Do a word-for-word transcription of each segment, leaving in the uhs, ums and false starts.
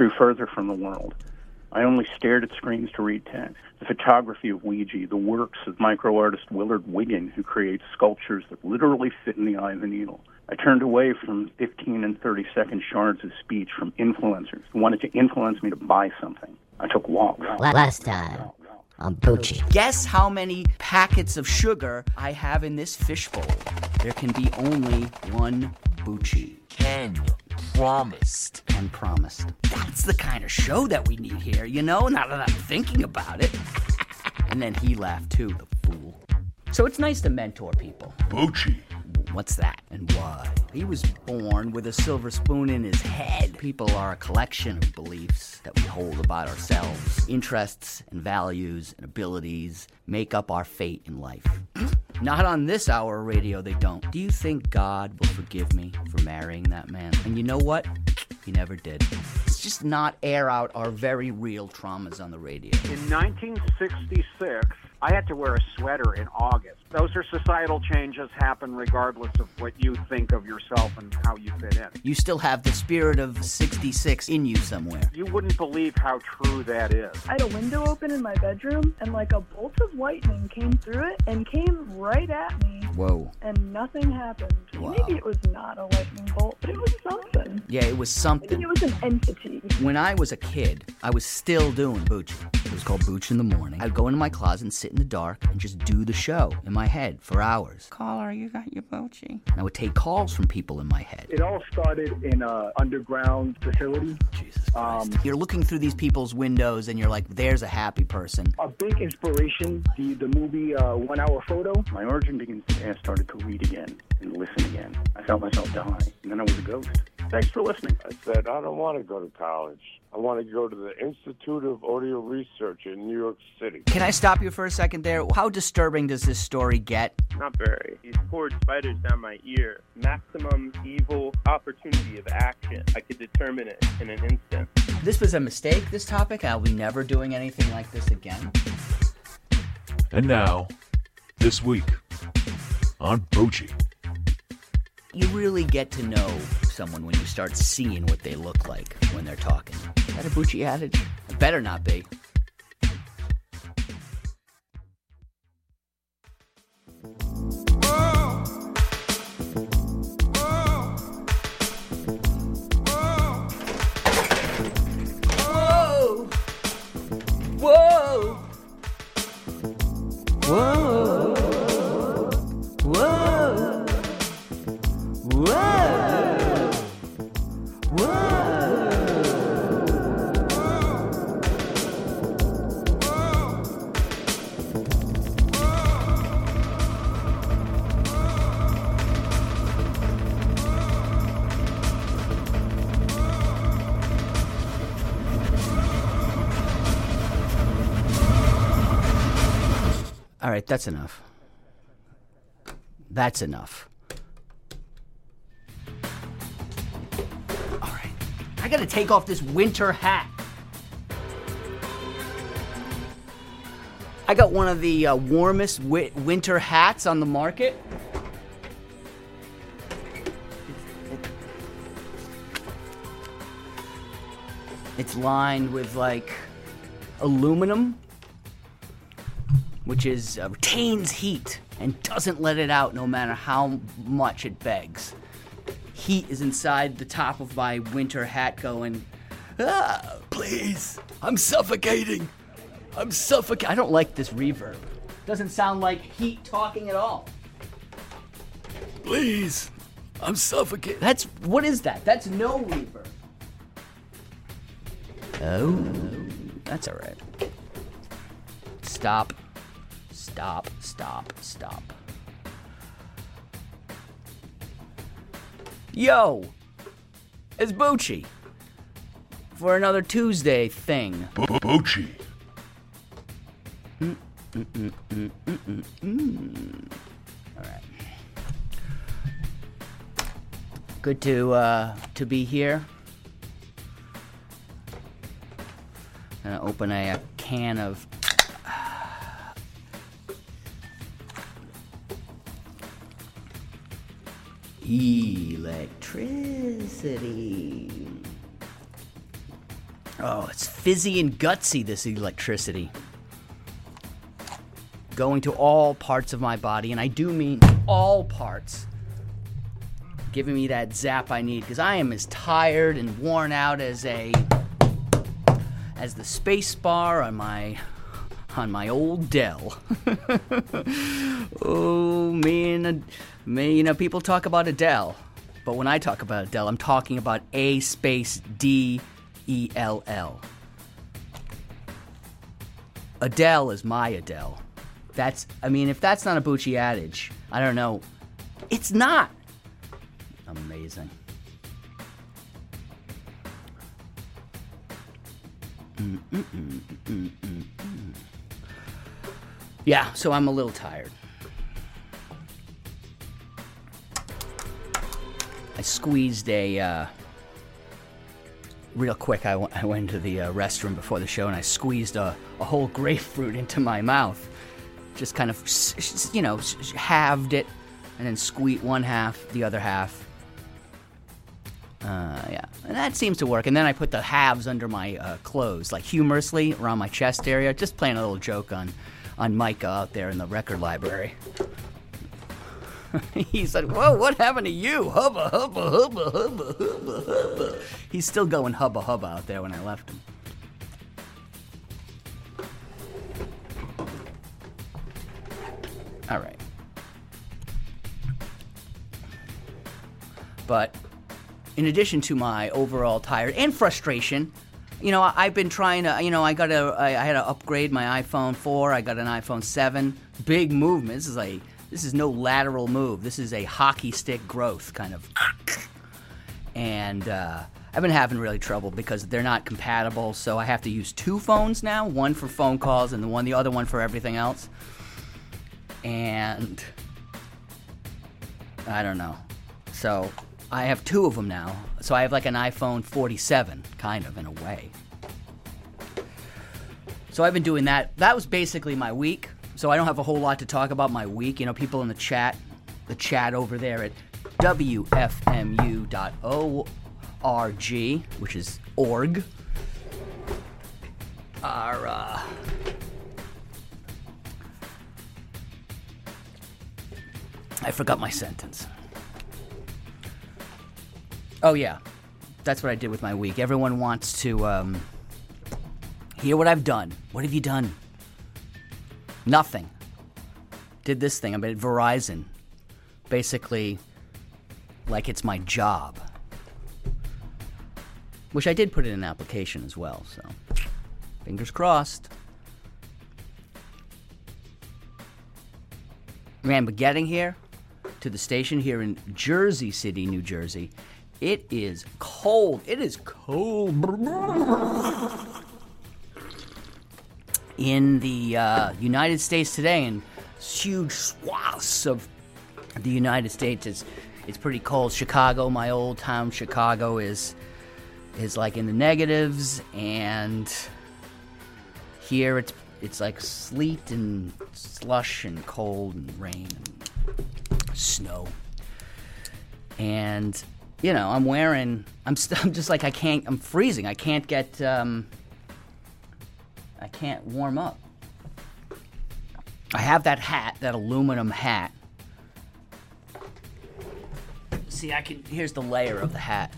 drew further from the world. I only stared at screens to read text. The photography of Ouija, the works of micro-artist Willard Wiggin, who creates sculptures that literally fit in the eye of the needle. I turned away from fifteen and thirty second shards of speech from influencers who wanted to influence me to buy something. I took walks. Last time on Bucci. Guess how many packets of sugar I have in this fishbowl? There can be only one Bucci. Ken promised. Ken promised. That's the kind of show that we need here, you know, now that I'm thinking about it. And then he laughed too, the fool. So it's nice to mentor people. Bucci. What's that and why? He was born with a silver spoon in his head. People are a collection of beliefs that we hold about ourselves. Interests and values and abilities make up our fate in life. Not on this hour of radio, they don't. Do you think God will forgive me for marrying that man? And you know what? He never did. Let's just not air out our very real traumas on the radio. In nineteen sixty-six, I had to wear a sweater in August. Those are societal changes, happen regardless of what you think of yourself and how you fit in. You still have the spirit of sixty-six in you somewhere. You wouldn't believe how true that is. I had a window open in my bedroom, and like a bolt of lightning came through it and came right at me. Whoa. And nothing happened. Wow. Maybe it was not a lightning bolt, but it was something. Yeah, it was something. Maybe it was an entity. When I was a kid, I was still doing Bucci. It was called Bucci in the morning. I'd go into my closet and sit in the dark and just do the show in my head for hours. Caller, you got your Bucci. And I would take calls from people in my head. It all started in an underground facility. Jesus Christ. Um, you're looking through these people's windows and you're like, there's a happy person. A big inspiration, the, the movie uh, One Hour Photo. My origin begins today. I started to read again and listen again. I felt myself die, and then I was a ghost. Thanks for listening. I said, I don't want to go to college. I want to go to the Institute of Audio Research in New York City. Can I stop you for a second there? How disturbing does this story get? Not very. These poured spiders down my ear. Maximum evil opportunity of action. I could determine it in an instant. This was a mistake, this topic. I'll be never doing anything like this again. And now, this week on Bucci. You really get to know someone when you start seeing what they look like when they're talking. Is that a Bucci adage? It better not be. Whoa! Whoa! Whoa! Whoa! Whoa! Whoa! All right, that's enough. That's enough. All right, I gotta take off this winter hat. I got one of the uh, warmest wi- winter hats on the market. It's lined with like aluminum, which is uh, retains heat and doesn't let it out no matter how much it begs. Heat is inside the top of my winter hat going, ah, please, I'm suffocating. I'm suffocating. I don't like this reverb. Doesn't sound like heat talking at all. Please, I'm suffocating. That's, what is that? That's no reverb. Oh, that's all right. Stop. Stop, stop, stop. Yo, it's Bucci for another Tuesday thing. Bucci. Mm, mm, mm, mm, mm, mm, mm. All right. Good to uh, to be here. I'm gonna open a, a can of. Electricity. Oh, it's fizzy and gutsy, this electricity. Going to all parts of my body, and I do mean all parts. Giving me that zap I need, because I am as tired and worn out as a as the space bar on my on my old Dell. Oh, me and me, you know, people talk about Adele, but when I talk about Adele, I'm talking about A space D E L L. Adele is my Adele. That's, I mean, if that's not a Bucci adage, I don't know. It's not. Amazing. Mm, mm, mm, mm, mm, mm. Yeah, so I'm a little tired. I squeezed a, uh, real quick, I, w- I went to the uh, restroom before the show and I squeezed a, a whole grapefruit into my mouth. Just kind of, you know, halved it and then squeezed one half, the other half. Uh, yeah, and that seems to work. And then I put the halves under my uh, clothes, like humorously around my chest area, just playing a little joke on, on Micah out there in the record library. He said, "Whoa, what happened to you? Hubba, hubba, hubba, hubba, hubba, hubba." He's still going hubba, hubba out there when I left him. All right. But in addition to my overall tired and frustration, you know, I've been trying to, you know, I got a, I, I had to upgrade my iPhone four. I got an iPhone seven. Big movement. This is a, this is no lateral move. This is a hockey stick growth kind of. And uh, I've been having really trouble because they're not compatible. So I have to use two phones now, one for phone calls and the one, the other one for everything else. And I don't know. So I have two of them now. So I have like an iPhone forty-seven, kind of, in a way. So I've been doing that. That was basically my week. So I don't have a whole lot to talk about my week. You know, people in the chat, the chat over there at W F M U dot org, which is org, are, uh... I forgot my sentence. Oh, yeah. That's what I did with my week. Everyone wants to um, hear what I've done. What have you done? Nothing. Did this thing. I'm at Verizon. Basically, like it's my job. Which I did put in an application as well, so fingers crossed. Man, but getting here to the station here in Jersey City, New Jersey, it is cold. It is cold. In the uh, United States today, in huge swaths of the United States, it's, it's pretty cold. Chicago, my old town, Chicago, is is like in the negatives, and here it's it's like sleet and slush and cold and rain and snow. And you know, I'm wearing, I'm, st- I'm just like, I can't, I'm freezing. I can't get, um, I can't warm up. I have that hat, that aluminum hat. See, I can, here's the layer of the hat.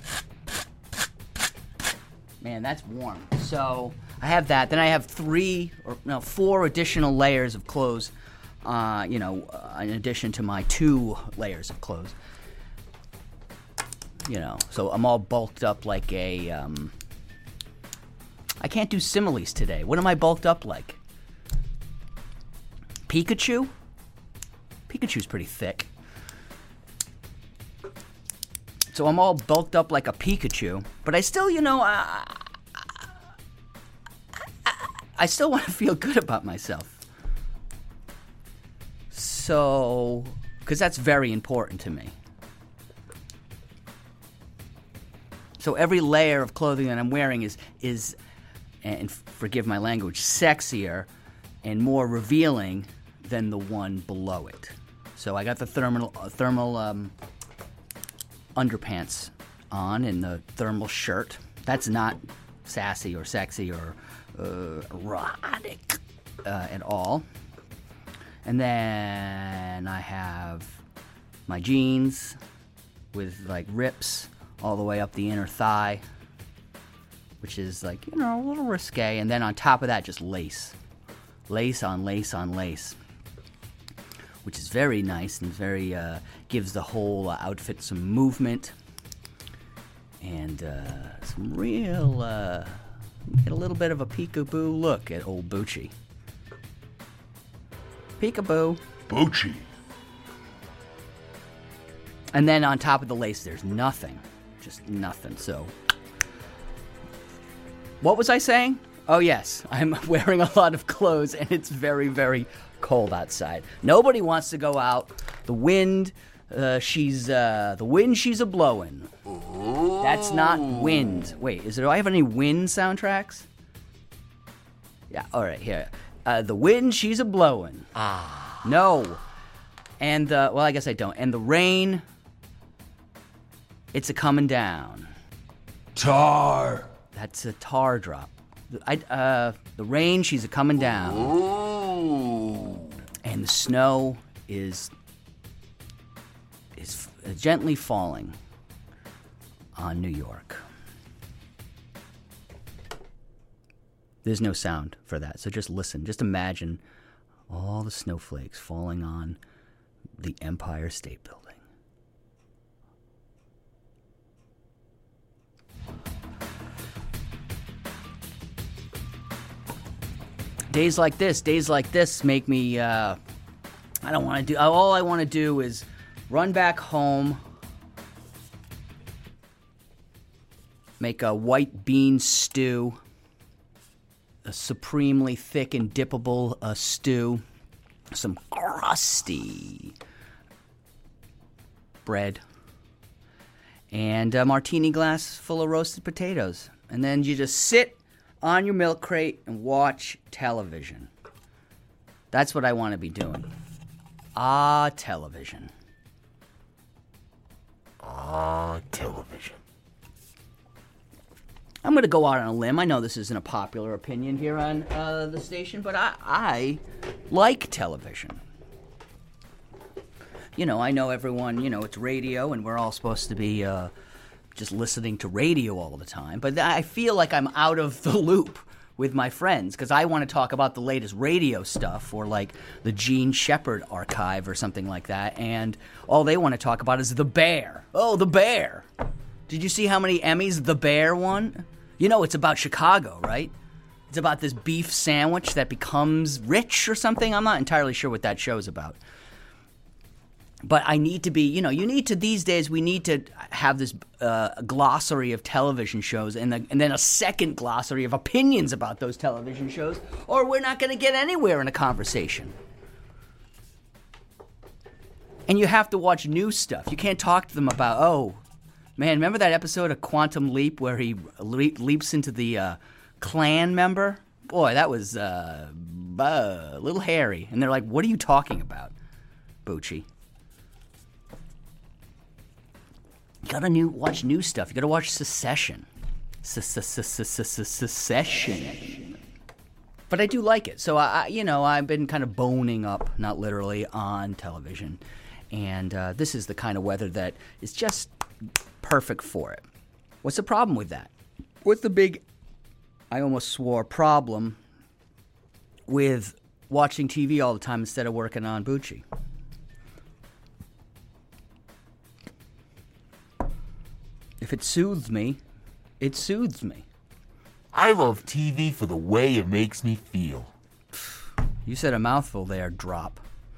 Man, that's warm. So, I have that. Then I have three, or no, four additional layers of clothes, uh, you know, uh, in addition to my two layers of clothes. You know, so I'm all bulked up like a, um... I can't do similes today. What am I bulked up like? Pikachu? Pikachu's pretty thick. So I'm all bulked up like a Pikachu, but I still, you know, I, I, I still want to feel good about myself. So, because that's very important to me. So every layer of clothing that I'm wearing is, is, and forgive my language, sexier and more revealing than the one below it. So I got the thermal, uh, thermal um, underpants on and the thermal shirt. That's not sassy or sexy or uh, erotic uh, at all. And then I have my jeans with like rips all the way up the inner thigh, which is like, you know, a little risque. And then on top of that, just lace. Lace on lace on lace, which is very nice and very, uh, gives the whole uh, outfit some movement and uh, some real, uh, get a little bit of a peekaboo look at old Bucci. Peekaboo. Bucci. And then on top of the lace, there's nothing. Just nothing. So, what was I saying? Oh, yes. I'm wearing a lot of clothes, and it's very, very cold outside. Nobody wants to go out. The wind, uh, she's, uh, the wind she's a-blowing. That's not wind. Wait, is there, do I have any wind soundtracks? Yeah, all right, here. Uh, the wind she's a-blowing. Ah. No. And, uh, well, I guess I don't. And the rain, it's a-coming down. Tar. That's a tar drop. I, uh, the rain, she's a-coming down. Ooh. And the snow is is f- gently falling on New York. There's no sound for that, so just listen. Just imagine all the snowflakes falling on the Empire State Building. Days like this, days like this make me, uh, I don't want to do, all I want to do is run back home, make a white bean stew, a supremely thick and dippable uh, stew, some crusty bread, and a martini glass full of roasted potatoes. And then you just sit on your milk crate and watch television. That's what I want to be doing. Ah, television. Ah, television. I'm going to go out on a limb. I know this isn't a popular opinion here on uh, the station, but I, I like television. You know, I know everyone, you know, it's radio and we're all supposed to be uh, just listening to radio all the time. But I feel like I'm out of the loop with my friends because I want to talk about the latest radio stuff or like the Gene Shepard archive or something like that. And all they want to talk about is The Bear. Oh, The Bear. Did you see how many Emmys The Bear won? You know, it's about Chicago, right? It's about this beef sandwich that becomes rich or something. I'm not entirely sure what that show's about. But I need to be, you know, you need to, these days, we need to have this uh, glossary of television shows and, the, and then a second glossary of opinions about those television shows, or we're not going to get anywhere in a conversation. And you have to watch new stuff. You can't talk to them about, oh, man, remember that episode of Quantum Leap where he le- leaps into the uh, Klan member? Boy, that was uh, uh, a little hairy. And they're like, what are you talking about, Bucci? You gotta new watch new stuff. You gotta watch Secession. Secession. But I do like it. So I, you know, I've been kind of boning up, not literally, on television, and uh, this is the kind of weather that is just perfect for it. What's the problem with that? What's the big, I almost swore, problem with watching T V all the time instead of working on Bucci? If it soothes me, it soothes me. I love T V for the way it makes me feel. You said a mouthful there, drop.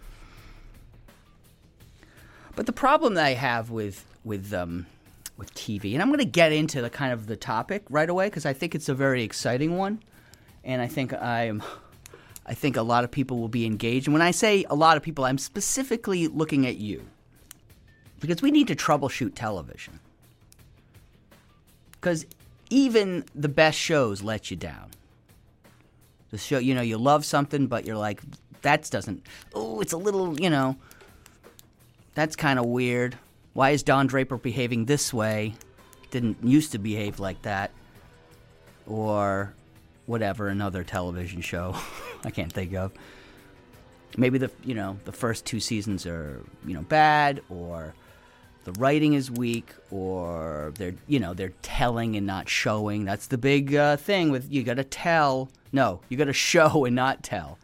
But the problem that I have with with um with T V, and I'm going to get into the kind of the topic right away because I think it's a very exciting one, and I think I'm, I think a lot of people will be engaged. And when I say a lot of people, I'm specifically looking at you, because we need to troubleshoot television. Because even the best shows let you down. The show, you know, you love something, but you're like, that doesn't, oh, it's a little, you know, that's kind of weird. Why is Don Draper behaving this way? Didn't used to behave like that. or whatever, another television show I can't think of. Maybe the you know the first two seasons are you know bad, or the writing is weak, or they're you know they're telling and not showing. That's the big uh, thing with you got to tell. No, you got to show and not tell.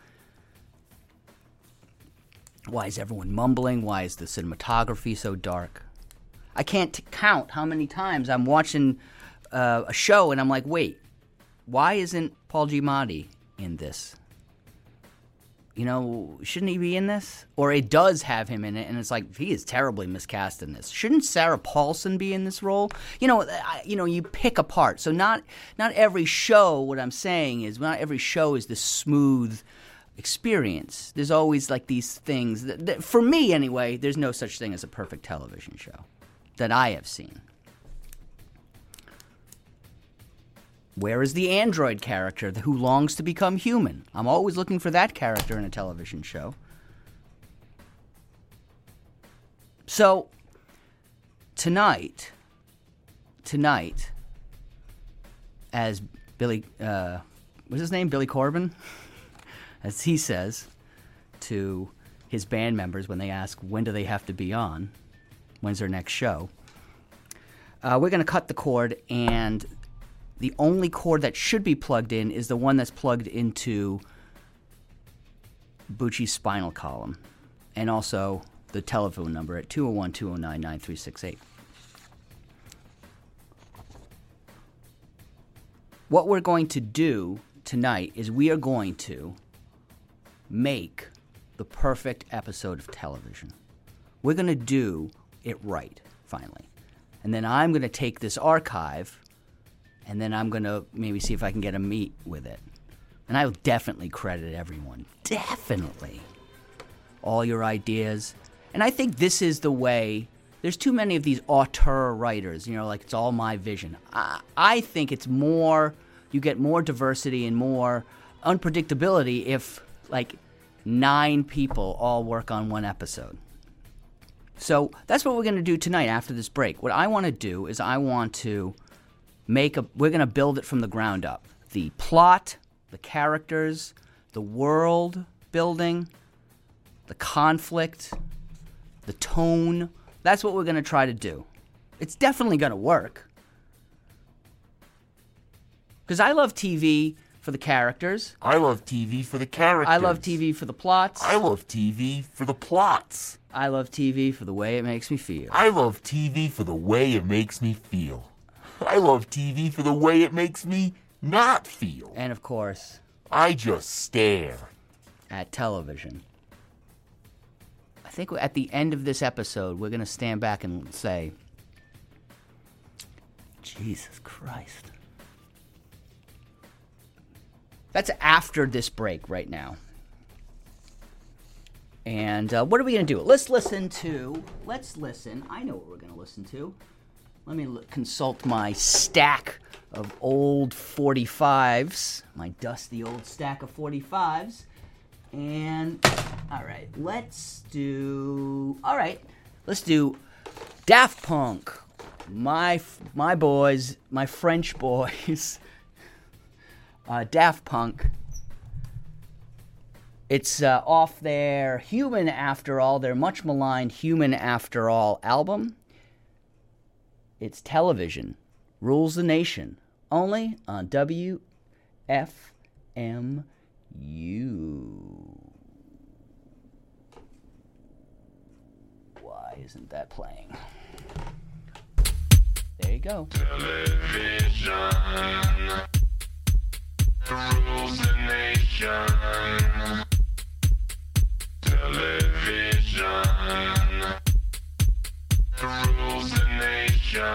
Why is everyone mumbling? Why is the cinematography so dark? I can't t- count how many times I'm watching uh, a show and I'm like, wait, why isn't Paul Giamatti in this? You know, shouldn't he be in this? Or it does have him in it, and it's like, he is terribly miscast in this. Shouldn't Sarah Paulson be in this role? You know, I, you know, you pick apart. So not not every show, what I'm saying is, not every show is this smooth experience. There's always like these things. That, that, for me, anyway, there's no such thing as a perfect television show that I have seen. Where is the android character who longs to become human? I'm always looking for that character in a television show. So, tonight, tonight, as Billy, uh, what's his name? Billy Corbin? As he says to his band members when they ask, when do they have to be on? When's their next show? Uh, we're going to cut the cord, and the only cord that should be plugged in is the one that's plugged into Bucci's spinal column, and also the telephone number at two oh one, two oh nine, nine three six eight. What we're going to do tonight is we are going to make the perfect episode of television. We're going to do it right, finally. And then I'm going to take this archive, and then I'm going to maybe see if I can get a meet with it. And I will definitely credit everyone. Definitely. All your ideas. And I think this is the way. There's too many of these auteur writers, you know, like it's all my vision. I, I think it's more, you get more diversity and more unpredictability if, like, nine people all work on one episode. So that's what we're going to do tonight after this break. What I want to do is I want to make a, we're going to build it from the ground up. The plot, the characters, the world building, the conflict, the tone. That's what we're going to try to do. It's definitely going to work. Because I love T V for the characters. I love T V for the characters. I love T V for the plots. I love T V for the plots. I love T V for the way it makes me feel. I love T V for the way it makes me feel. I love T V for the way it makes me not feel. And of course, I just stare at television. I think at the end of this episode, we're going to stand back and say, Jesus Christ. That's after this break right now. And uh, what are we going to do? Let's listen to, let's listen. I know what we're going to listen to. Let me l- consult my stack of old forty-fives, my dusty old stack of forty-fives. And, all right, let's do, all right, let's do Daft Punk. My, my boys, my French boys. Uh, Daft Punk. It's uh, off their Human After All, their much maligned Human After All album. It's Television Rules the Nation, only on W F M U. Why isn't that playing? There you go. Television rules the nation. Television rules the nation.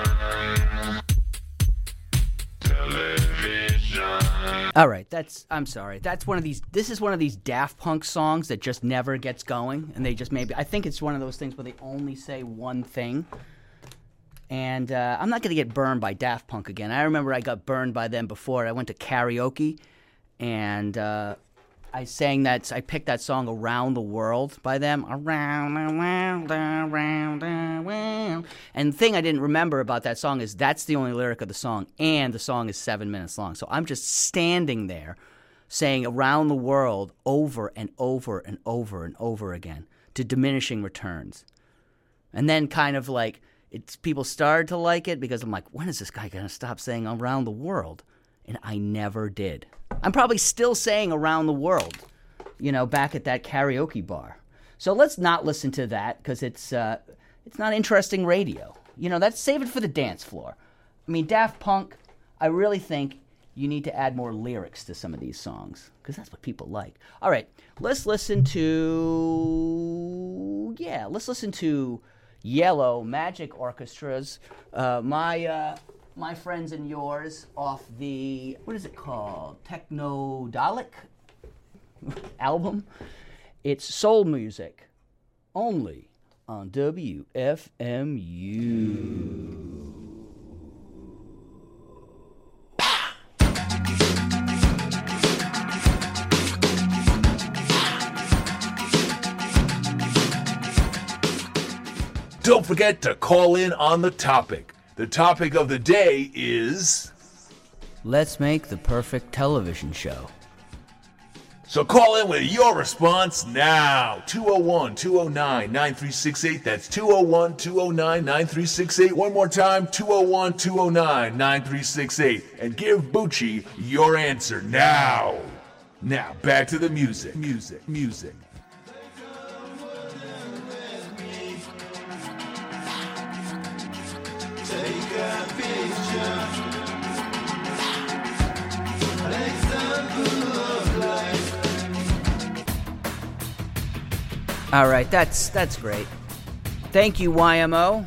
Television. All right, that's, I'm sorry. That's one of these, this is one of these Daft Punk songs that just never gets going. And they just maybe, I think it's one of those things where they only say one thing. And uh, I'm not going to get burned by Daft Punk again. I remember I got burned by them before. I went to karaoke, and uh, I sang that, I picked that song Around the World by them. Around, around, around, around. And the thing I didn't remember about that song is that's the only lyric of the song, and the song is seven minutes long. So I'm just standing there saying around the world over and over and over and over again to diminishing returns. And then kind of like it's people started to like it because I'm like, when is this guy going to stop saying around the world? And I never did. I'm probably still saying around the world, you know, back at that karaoke bar. So let's not listen to that because it's uh, it's not interesting radio. You know, that's save it for the dance floor. I mean, Daft Punk, I really think you need to add more lyrics to some of these songs because that's what people like. All right, let's listen to, yeah, let's listen to Yellow Magic Orchestra's, uh, my uh, my friends and yours off the, what is it called, Technodolic album. It's soul music, only on W F M U. Don't forget to call in on the topic. The topic of the day is... Let's make the perfect television show. So call in with your response now. two oh one, two oh nine, nine three six eight. That's two oh one, two oh nine, nine three six eight. One more time, two oh one, two oh nine, nine three six eight. And give Bucci your answer now. Now, back to the music. Music, music. Take a picture. An example of life. All right, that's that's great. Thank you, Y M O.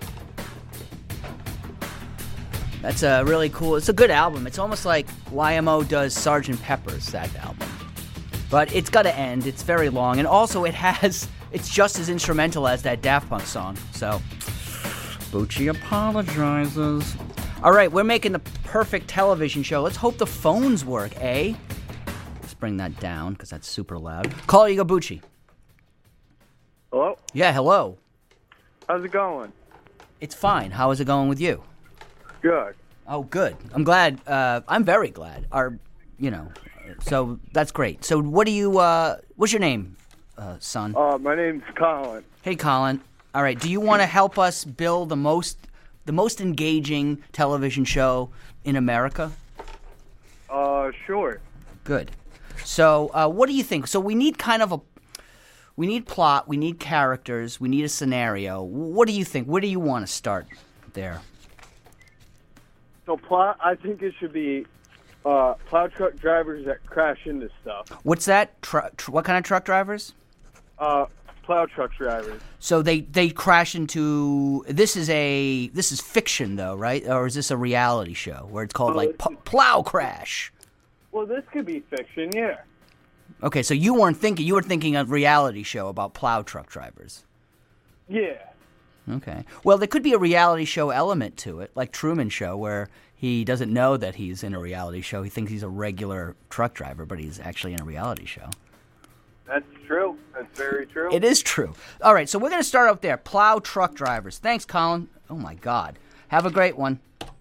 That's a really cool. It's a good album. It's almost like Y M O does Sergeant Pepper's, that album. But it's got to end. It's very long, and also it has. It's just as instrumental as that Daft Punk song. So. Bucci apologizes. All right, we're making the perfect television show. Let's hope the phones work, eh? Let's bring that down, because that's super loud. Call you go, Bucci. Hello? Yeah, hello. How's it going? It's fine. How is it going with you? Good. Oh, good. I'm glad. Uh, I'm very glad. Our, you know, so that's great. So what do you, uh, what's your name, uh, son? Uh, my name's Colin. Hey, Colin. All right, do you want to help us build the most the most engaging television show in America? Uh, sure. Good. So, uh, what do you think? So we need kind of a we need plot, we need characters, we need a scenario. What do you think? Where do you want to start there? So plot, I think it should be uh, plow truck drivers that crash into stuff. What's that? Tr- tr- what kind of truck drivers? Uh, plow truck drivers. So they, they crash into. This is a this is fiction though, right? Or is this a reality show where it's called Uh, like p- Plow Crash? Well, this could be fiction, yeah. Okay, so you weren't thinking. You were thinking a reality show about plow truck drivers. Yeah. Okay. Well, there could be a reality show element to it, like Truman Show, where he doesn't know that he's in a reality show. He thinks he's a regular truck driver, but he's actually in a reality show. That's true. That's very true. It is true. All right, so we're going to start out there. Plow truck drivers. Thanks, Colin. Oh, my God. Have a great one.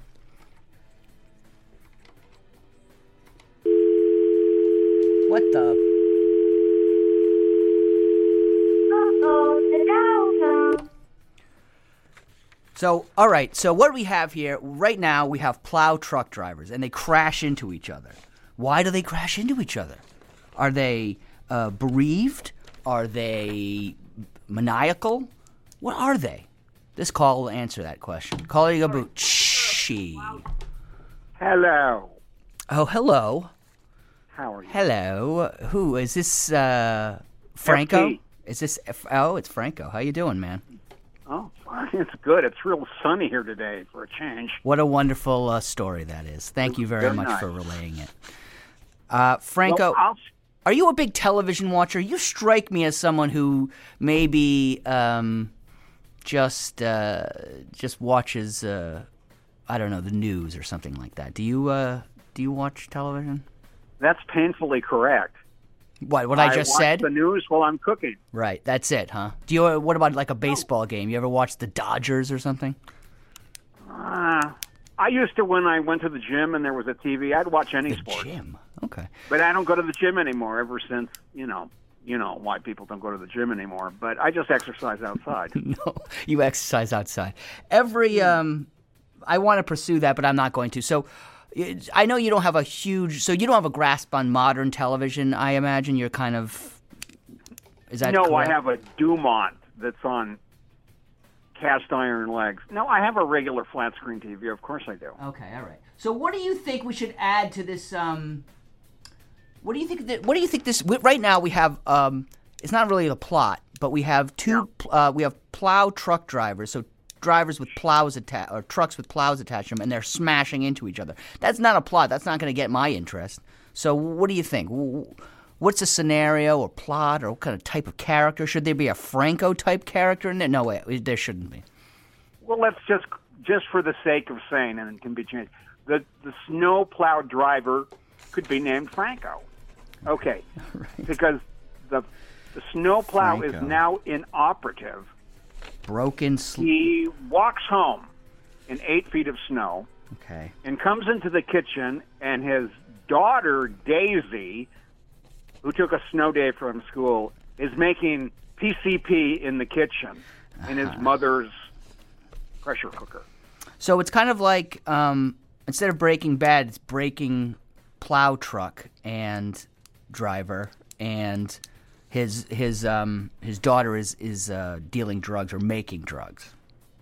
What the? So, all right, so what we have here, right now we have plow truck drivers, and they crash into each other. Why do they crash into each other? Are they uh, bereaved? Are they maniacal? What are they? This call will answer that question. Caller, you go, Bucci. Hello. Oh, hello. How are you? Hello. Who, is this uh, Franco? F P. Is this, oh, it's Franco. How you doing, man? Oh, fine. It's good. It's real sunny here today for a change. What a wonderful uh, story that is. Thank you very, Very much nice. for relaying it. Uh, Franco, Well, I'll- are you a big television watcher? You strike me as someone who maybe um, just uh, just watches, uh, I don't know, the news or something like that. Do you uh, do you watch television? That's painfully correct. What? What I just watch said? the news while I'm cooking. Right. That's it, huh? Do you? What about like a baseball game? You ever watch the Dodgers or something? Uh, I used to when I went to the gym and there was a T V. I'd watch any The sport. gym. Okay. But I don't go to the gym anymore. Ever since you know, you know why people don't go to the gym anymore. But I just exercise outside. No, you exercise outside. Every um, I want to pursue that, but I'm not going to. So. I know you don't have a huge, so you don't have a grasp on modern television, I imagine. You're kind of, is that No, correct? I have a Dumont that's on cast iron legs. No, I have a regular flat screen T V. Of course I do. Okay, all right. So what do you think we should add to this, um, what do you think, that, what do you think this, right now we have, um, it's not really a plot, but we have two, uh, we have plow truck drivers, so drivers with plows attached, or trucks with plows attached to them, and they're smashing into each other. That's not a plot. That's not going to get my interest. So what do you think? What's a scenario or plot, or what kind of type of character? Should there be a Franco-type character in there? No, way, there shouldn't be. Well, let's just, just for the sake of saying, and it can be changed, the, the snow plow driver could be named Franco. Okay. Right. Because the, the snow plow Franco. is now inoperative. Broken sl- He walks home in eight feet of snow Okay. and comes into the kitchen, and his daughter, Daisy, who took a snow day from school, is making P C P in the kitchen in his mother's pressure cooker. So it's kind of like, um, instead of Breaking Bad, it's Breaking Plow Truck and Driver, and his his um his daughter is is uh, dealing drugs or making drugs.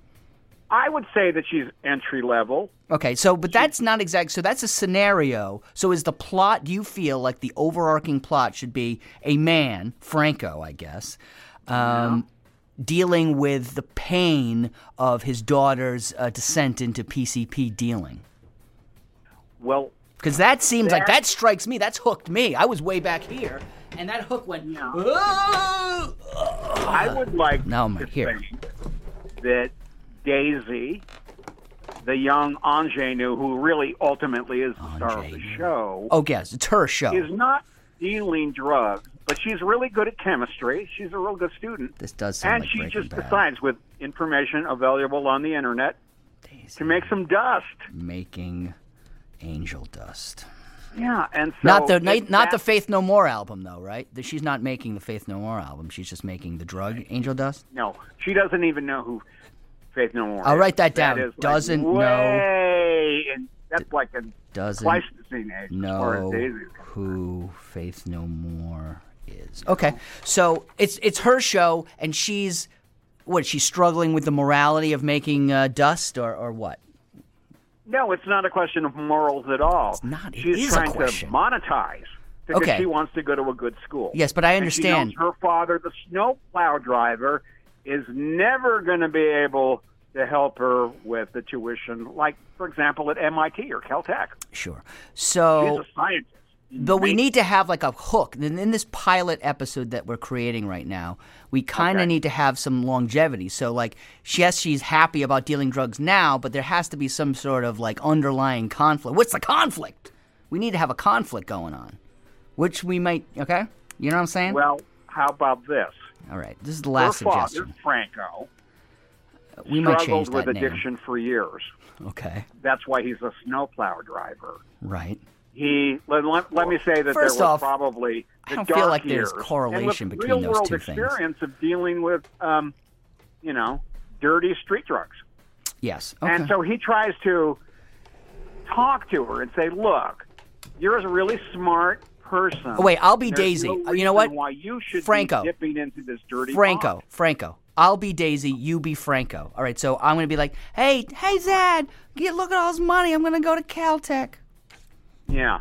I would say that she's entry level. Okay, so but that's not exact. So that's a scenario. So is the plot? Do you feel like the overarching plot should be a man, Franco, I guess, um, yeah. dealing with the pain of his daughter's uh, descent into P C P dealing? Well, because that seems that, like that strikes me. That's hooked me. I was way back here, and that hook went. Yeah. Oh! I would like now I'm to right here. think that Daisy, the young ingenue who really ultimately is the star of the show. Oh, yes, it's her show. Is not dealing drugs, but she's really good at chemistry. She's a real good student. This does sound And like she Breaking just Bad. decides, with information available on the internet, Daisy. to make some dust. Making angel dust. Yeah, and so Not the it- not, not the that- Faith No More album, though, right? The- She's not making the Faith No More album. She's just making the drug Angel Dust. No, she doesn't even know who Faith No More. I'll is. write that down. is like Doesn't know. way, and that's like a Doesn't Pleistocene age as far as know Daisy is who Faith No More is. Okay, so it's it's her show, and she's what? She's struggling with the morality of making uh, dust, or or what? No, it's not a question of morals at all. It's not. It She's is a trying question. to monetize because Okay. she wants to go to a good school. Yes, but I And she understand. knows her father, the snowplow driver, is never going to be able to help her with the tuition, like, for example, at M I T or Caltech. Sure. So. She's a scientist. But we need to have like a hook. And in this pilot episode that we're creating right now, we kind of Okay. need to have some longevity. So like, yes, she's happy about dealing drugs now, but there has to be some sort of like underlying conflict. What's the conflict? We need to have a conflict going on, which we might, okay? You know what I'm saying? Well, how about this? All right. This is the last her father, suggestion. Franco, We might struggled change that with name. addiction for years. Okay. That's why he's a snowplow driver. Right. He let, let, let me say that First there was off, probably the I don't dark feel like there's years, correlation and with between real those world two things. experience of dealing with, um, you know, dirty street drugs. Yes. Okay. And so he tries to talk to her and say, "Look, you're a really smart person. Oh, wait, I'll be There's Daisy. no Uh, you know reason what? Why you should Franco. be dipping into this dirty Franco, pond." Franco. I'll be Daisy, you be Franco. All right, so I'm going to be like, hey, hey, Zad, get, look at all this money. I'm going to go to Caltech. Yeah.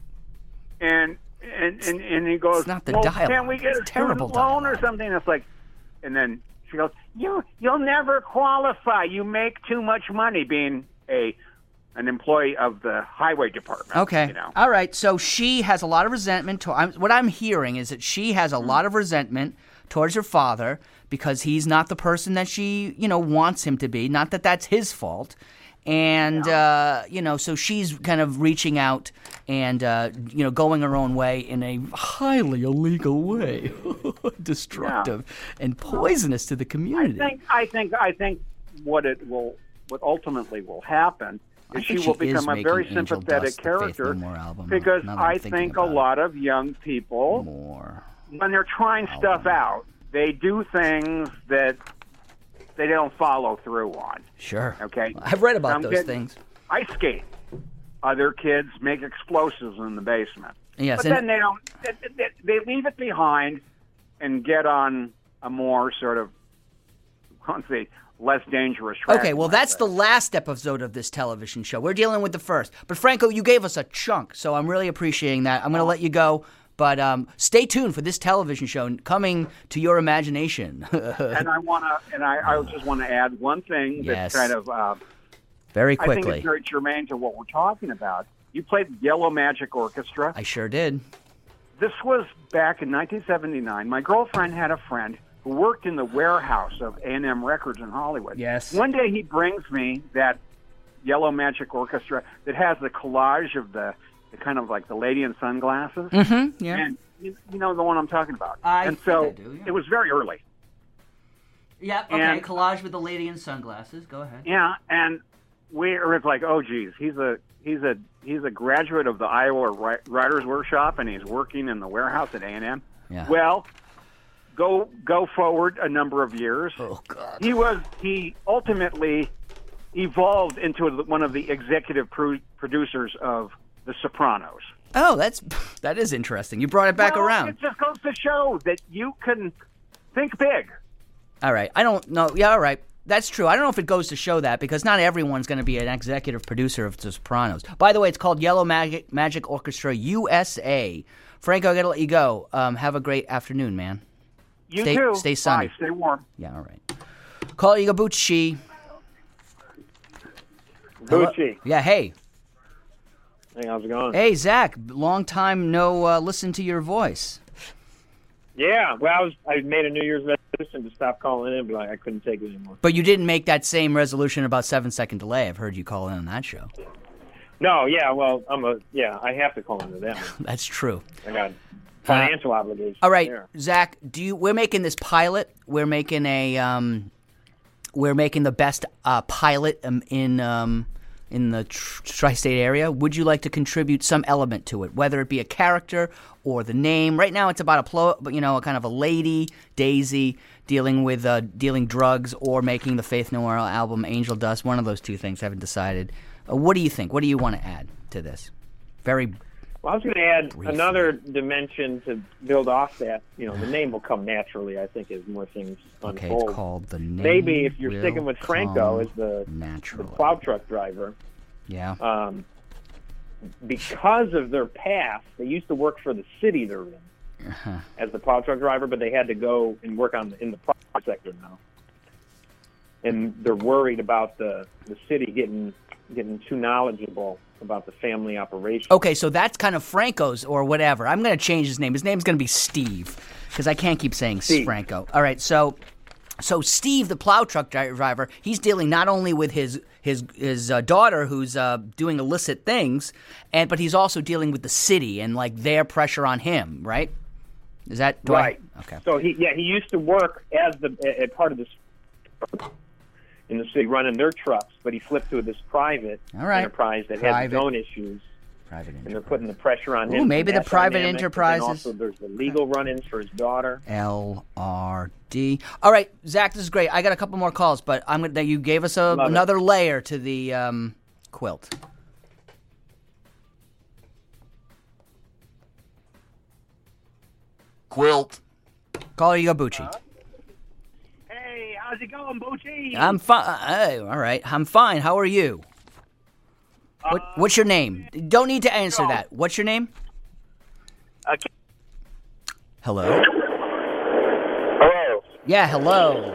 And and and, and he goes, It's not the well, dialogue. can't we get It's a terrible student loan or something? It's like, and then she goes, you you'll never qualify. You make too much money being a an employee of the highway department. Okay. You know. All right, so she has a lot of resentment. To, I'm, what I'm hearing is that she has a lot of resentment towards her father because he's not the person that she, you know, wants him to be. Not that that's his fault. And, uh, you know, so she's kind of reaching out and, uh, you know, going her own way in a highly illegal way, destructive yeah. and poisonous to the community. I think, I think, I think what it will, what ultimately will happen is she, she will become a very sympathetic character because I think a lot of young people, More. when they're trying stuff out, they do things that they don't follow through on. Sure. Okay. I've read about Some those kids things. Ice skate. Other kids make explosives in the basement. Yes. But then they don't. They, they, they leave it behind and get on a more sort of, let's see, less dangerous track. Okay, well, that's the last episode of this television show. We're dealing with the first. But, Franco, you gave us a chunk, so I'm really appreciating that. I'm going to let you go. But um, stay tuned for this television show coming to your imagination. and I want to, and I, I just want to add one thing Yes. that's kind of uh, very I quickly. think it's very germane to what we're talking about. You played Yellow Magic Orchestra. I sure did. This was back in nineteen seventy-nine. My girlfriend had a friend who worked in the warehouse of A and M Records in Hollywood. Yes. One day he brings me that Yellow Magic Orchestra that has the collage of the, the kind of like the lady in sunglasses. Mm-hmm, yeah. And you, you know the one I'm talking about. I and so think I do, yeah. it was very early. Yeah, okay, And- collage with the lady in sunglasses. Go ahead. Yeah, and we it's like, oh geez, he's a he's a he's a graduate of the Iowa Ri- Writers Workshop, and he's working in the warehouse at A and M. Yeah. Well, go go forward a number of years. Oh God. He was he ultimately evolved into one of the executive pro- producers of The Sopranos. Oh, that's that is interesting. You brought it back Well, around. It just goes to show that you can think big. All right. I don't know. Yeah, all right. That's true. I don't know if it goes to show that because not everyone's going to be an executive producer of The Sopranos. By the way, it's called Yellow Magic, Magic Orchestra U S A. Franco, I got to let you go. Um, have a great afternoon, man. You stay, too. Stay sunny. Bye. Stay warm. Yeah, all right. Call Igabuchi. Bucci. Yeah, hey. Hey, how's it going? Hey, Zach. Long time no uh, listen to your voice. Yeah, well, I was I made a New Year's resolution to stop calling in, but I couldn't take it anymore. But you didn't make that same resolution about seven second delay. I've heard you call in on that show. No, yeah, well, I'm a yeah, I have to call into that one. That's true. I got financial uh, obligations. All right, there. Zach. Do you? We're making this pilot. We're making a. Um, we're making the best uh, pilot um, in um, in the tr- tri-state area. Would you like to contribute some element to it, whether it be a character or the name? Right now, it's about a plo- you know, a kind of a lady Daisy dealing with uh, dealing drugs or making the Faith No More album Angel Dust. One of those two things. Haven't decided. Uh, what do you think? What do you want to add to this? Very. Well, I was going to add briefly. another dimension to build off that. You know, the name will come naturally, I think, as more things Okay, unfold. it's called The Name Maybe if you're Will sticking with Franco Come as the, the Naturally. plow truck driver, Yeah. um, because of their past, they used to work for the city they're in Uh-huh. as the plow truck driver, but they had to go and work on in the private sector now, and they're worried about the the city getting getting too knowledgeable about the family operation. Okay, so that's kind of Franco's or whatever. I'm going to change his name. His name's going to be Steve because I can't keep saying Steve. Franco. All right, so so Steve, the plow truck dri- driver, he's dealing not only with his his his uh, daughter who's uh, doing illicit things, and but he's also dealing with the city and like their pressure on him, right? Is that do I- Right. Okay. So he yeah he used to work as the a, a part of this in the city running their trucks, but he flipped to this private All right. enterprise that has Private. its own issues. Private and they're putting the pressure on Ooh, him. maybe from the that private dynamic, but then enterprises- Also, there's the legal run-ins for his daughter. L R D. All right, Zach, this is great. I got a couple more calls, but I'm gonna. You gave us a, Love it. another layer to the um, quilt. Quilt. Caller Yabuchi. Hey, how's it going, Bucci? I'm fine. Hey, all right, I'm fine. How are you? What, what's your name? Don't need to answer Joe. that. What's your name? Okay. Hello. Hello. Yeah, hello.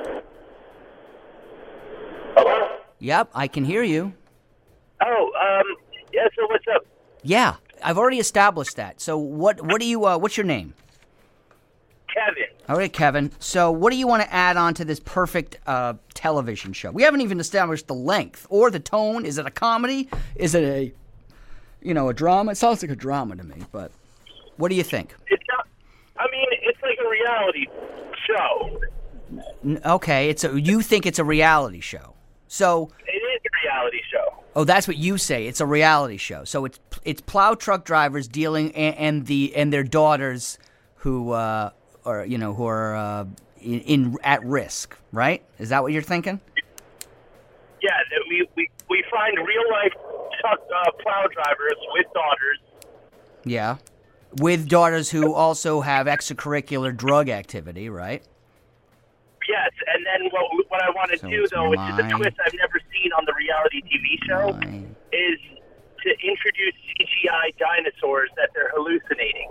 Hello. Yep, I can hear you. Oh, um, yeah. So what's up? Yeah, I've already established that. So what? What do you? Uh, what's your name? Kevin. All right, Kevin. So what do you want to add on to this perfect uh, television show? We haven't even established the length or the tone. Is it a comedy? Is it a, you know, a drama? It sounds like a drama to me, but what do you think? It's not, I mean, it's like a reality show. N- Okay, it's a, you think it's a reality show. So It is a reality show. Oh, that's what you say. It's a reality show. So it's it's plow truck drivers dealing and, and the and their daughters who uh, are you know who are uh, in, in at risk, right? Is that what you're thinking? Yeah, that we, we, we find real life truck uh, plow drivers with daughters. Yeah, with daughters who also have extracurricular drug activity, right? Yes, and then what, what I want to So do, it's though, which is a my- twist I've never seen on the reality T V show, is to introduce C G I dinosaurs that they're hallucinating.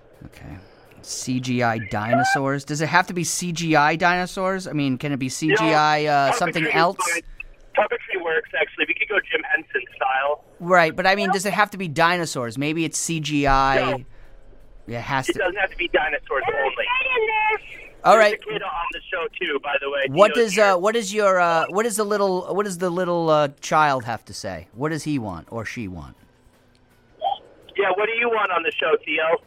C G I dinosaurs. Does it have to be C G I dinosaurs? I mean, can it be C G I uh, something Puppetry is else? fine. Puppetry works, actually. We could go Jim Henson style. Right, but I mean, does it have to be dinosaurs? Maybe it's C G I. No. Yeah, it has It to. doesn't have to be dinosaurs only. All There's right. a kid on the show, too, by the way. What Tito's does uh, what is your uh, what does the little what does the little uh, child have to say? What does he want or she want? Yeah, what do you want on the show, T L?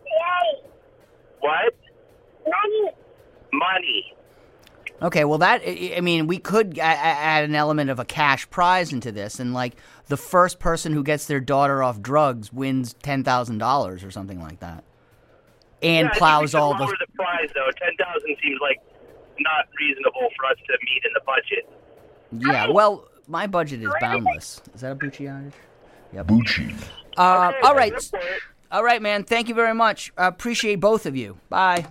What? Money. Money. Okay, well that I I mean we could a- a- add an element of a cash prize into this, and like the first person who gets their daughter off drugs wins ten thousand dollars or something like that, and yeah, plows I think we all should the. lower the prize, though. ten thousand seems like not reasonable for us to meet in the budget. Yeah, well, my budget is boundless. Is that a Bucci outage? Yeah, Bucci. Uh, Okay, all right, go for it. all right, man. Thank you very much. I appreciate both of you. Bye.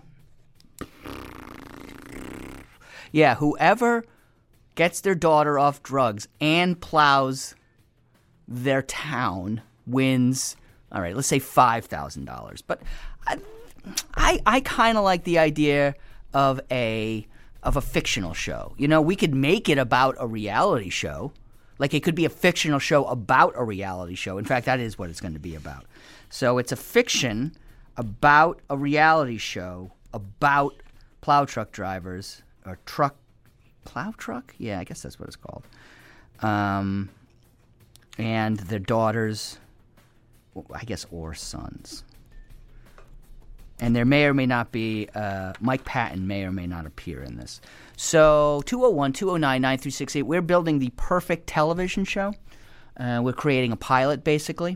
Yeah, whoever gets their daughter off drugs and plows their town wins. All right, let's say five thousand dollars. But I, I, I kind of like the idea of a of a fictional show. You know, we could make it about a reality show. Like it could be a fictional show about a reality show. In fact, that is what it's going to be about. So it's a fiction about a reality show about plow truck drivers or truck plow truck. Yeah, I guess that's what it's called. Um, and their daughters, I guess, or sons. And there may or may not be, uh, Mike Patton may or may not appear in this. So two oh one, two oh nine, nine three six eight, we're building the perfect television show. Uh, we're creating a pilot, basically.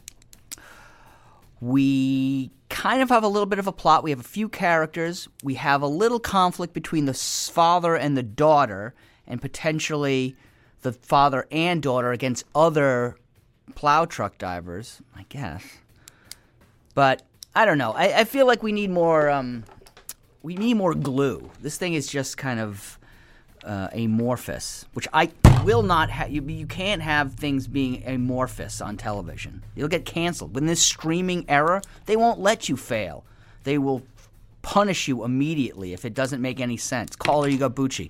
We kind of have a little bit of a plot. We have a few characters. We have a little conflict between the s- father and the daughter, and potentially the father and daughter against other plow truck drivers, I guess. But I don't know. I, I feel like we need more. Um, we need more glue. This thing is just kind of uh, amorphous, which I will not have. You, you can't have things being amorphous on television. You'll get canceled. In this streaming era, they won't let you fail. They will punish you immediately if it doesn't make any sense. Caller, you got Bucci.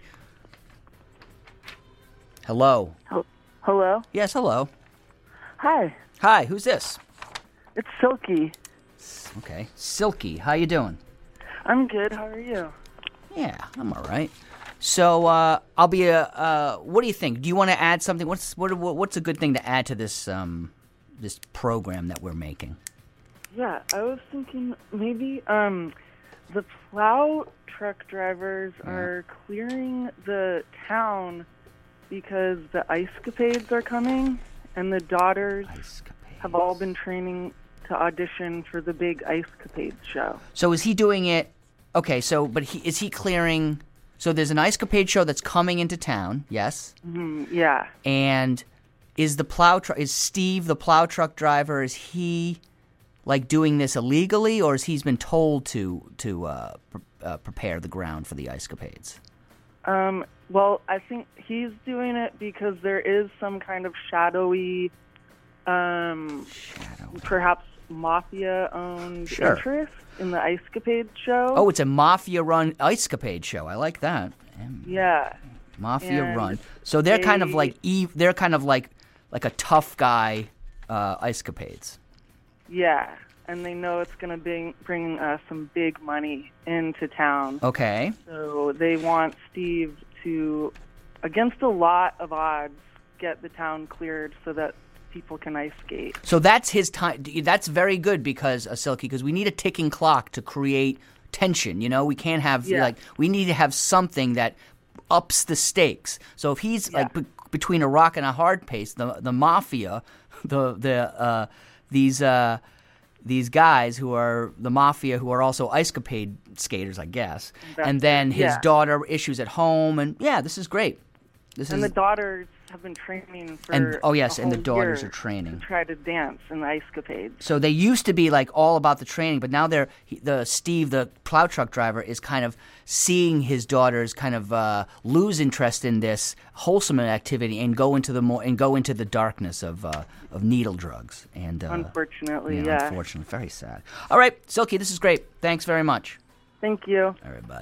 Hello. Hello? Yes, hello. Hi. Hi, who's this? It's Silky. Okay. Silky, how you doing? I'm good. How are you? Yeah, I'm all right. So uh, I'll be a. Uh, what do you think? Do you want to add something? What's what, what's a good thing to add to this um, this program that we're making? Yeah, I was thinking maybe um, the plow truck drivers Yeah. are clearing the town because the ice capades are coming, and the daughters have all been training to audition for the big ice capades show. So is he doing it? Okay, so but he is he clearing? So there's an Ice Capade show that's coming into town. Yes. hmm Yeah. And is the plow truck? Is Steve the plow truck driver? Is he like doing this illegally, or is he's been told to to uh, pre- uh, prepare the ground for the Ice Capades? Um, well, I think he's doing it because there is some kind of shadowy, um, perhaps mafia-owned Sure. interest in the Ice Capade show. Oh, it's a mafia-run Ice Capade show. I like that. Yeah. Mafia And run. So they're kind of they- like ev- they're kind of like like a tough guy uh, Ice Capades. Yeah. and they know it's going to bring, bring uh, some big money into town. Okay. So they want Steve to, against a lot of odds, get the town cleared so that people can ice skate. So that's his time. That's very good because, uh, Silky, because we need a ticking clock to create tension. You know, we can't have, Yeah. like, we need to have something that ups the stakes. So if he's, like, be- between a rock and a hard place, the the mafia, the, the, uh, these, uh, these guys who are the mafia who are also ice capade skaters, I guess. That's and then it, his yeah. daughter issues at home, and yeah, this is great. This and is the daughters have been training for And- oh, yes, a and the whole daughters year are training. to try to dance in the ice capades. So they used to be like all about the training, but now they're he, the Steve, the plow truck driver, is kind of seeing his daughters kind of uh, lose interest in this wholesome activity and go into the more and go into the darkness of uh, of needle drugs. And uh, Unfortunately, yeah, yeah. unfortunately, very sad. All right, Silky, this is great. Thanks very much. Thank you. All right, bye.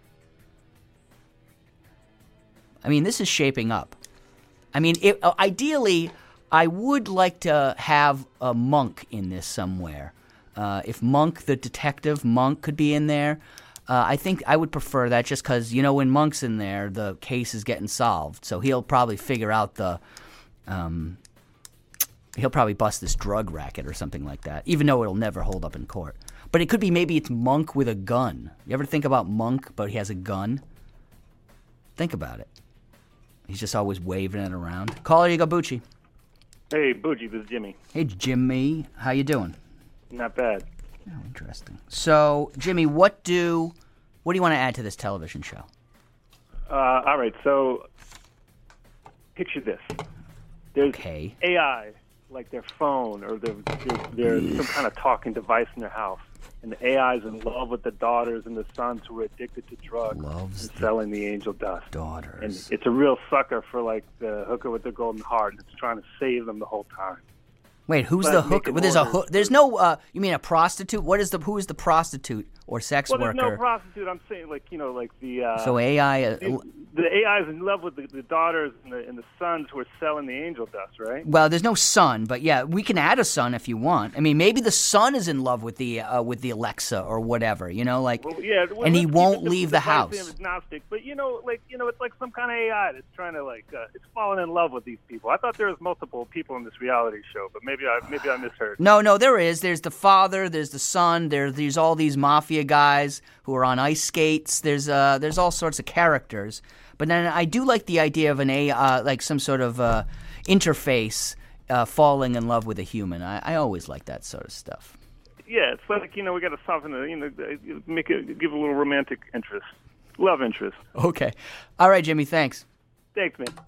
I mean, this is shaping up. I mean, it, uh, ideally, I would like to have a Monk in this somewhere. Uh, if Monk, the detective, Monk could be in there, uh, I think I would prefer that just because, you know, when Monk's in there, the case is getting solved. So he'll probably figure out the... Um, he'll probably bust this drug racket or something like that, even though it'll never hold up in court. But it could be maybe it's Monk with a gun. You ever think about Monk, but he has a gun? Think about it. He's just always waving it around. Caller, you go, Bucci. Hey, Bougie, this is Jimmy. Hey, Jimmy. How you doing? Not bad. Oh, interesting. So, Jimmy, what do what do you want to add to this television show? Uh, all right, so picture this. There's okay. A I, like their phone or their, their, their some kind of talking device in their house. And the A I is in love with the daughters and the sons who are addicted to drugs Loves and selling the angel dust. Daughters. And it's a real sucker for, like, the hooker with the golden heart. And it's trying to save them the whole time. Wait, who's But the making hooker? Well, there's a orders. hook. There's no. Uh, you mean a prostitute? What is the? Who is the prostitute or sex Well, there's worker? no prostitute. I'm saying, like, you know, like the... Uh, So A I. Uh, the, the A I is in love with the, the daughters and the, and the sons who are selling the angel dust, right? Well, there's no son, but yeah, we can add a son if you want. I mean, maybe the son is in love with the uh, with the Alexa or whatever, you know, like, Well, yeah, well, and he let's keep won't it leave the device house. agnostic, but you know, like you know, it's like some kind of A I that's trying to like uh, it's falling in love with these people. I thought there was multiple people in this reality show, but maybe I maybe I misheard. No, no, there is. There's the father. There's the son. There, there's all these mafia guys who are on ice skates. There's uh, there's all sorts of characters. But then I do like the idea of an A, uh, like some sort of uh, interface uh, falling in love with a human. I, I always like that sort of stuff. Yeah, it's like you know we got to soften it, you know, make it give a little romantic interest, love interest. Okay. All right, Jimmy. Thanks. Thanks, man.